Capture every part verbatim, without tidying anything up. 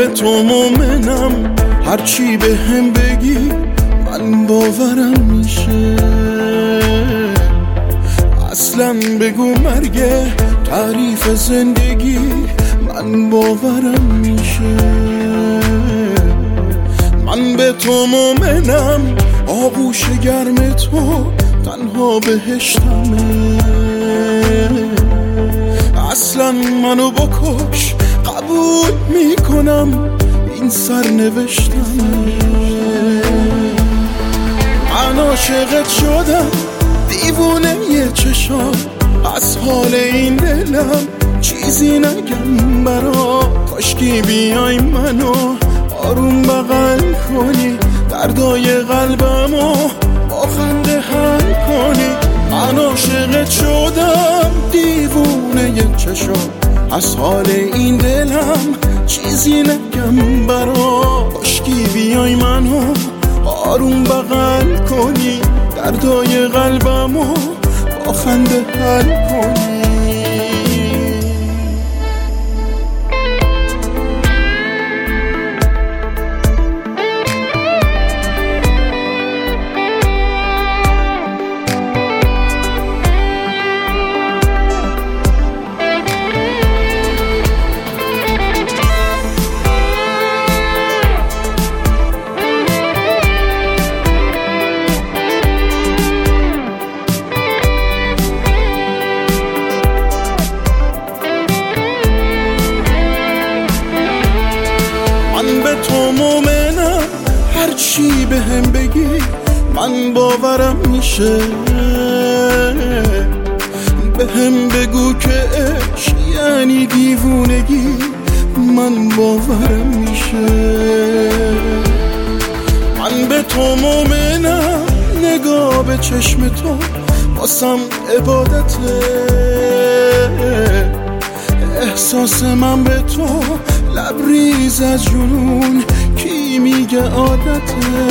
تو مومنم، هرچی به هم بگی من باورم میشه. اصلا بگو مرگه تعریف زندگی من باورم میشه. من به تو مومنم، آغوش گرم تو تنها بهشتمه. اصلا منو بکش قبول میکنم، این سرنوشتمه. من عاشقت شدم دیوونه یه چشام، از حال این دلم چیزی نگم برا. کاشکی بیای منو آروم بغل کنی، دردای قلبمو با خنده حل کنی. من عاشقت شدم دیوونه یه چشام، از حال این دلم چیزی نگم برا. کاشکی بیای منو آروم بغل کنی، دردای قلبمو با خنده حل کنی. تو مومنم، هرچی به هم بگی من باورم میشه. به هم بگو که عشق یعنی دیوونگی من باورم میشه. من به تو مومنم، نگاه به چشم تو واسم عبادته. احساس من به تو لبریز از جنون، کی میگه عادته.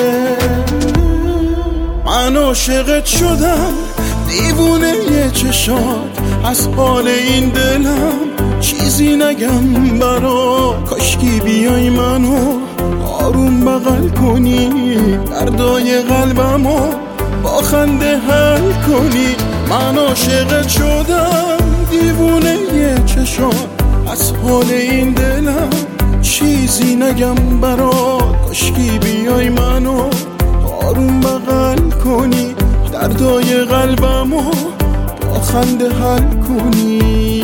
من عاشقت شدم دیوونه یه چشات، از حال این دلم چیزی نگم برا. کاشکی بیای منو آروم بغل کنی، دردای قلبمو با خنده حل کنی. من عاشقت شدم دیوونه یه چشات، از حال این دلم چیزی نگم برا. کاشکی بیای منو آروم بغل کنی، دردای قلبمو با خنده حل کنی.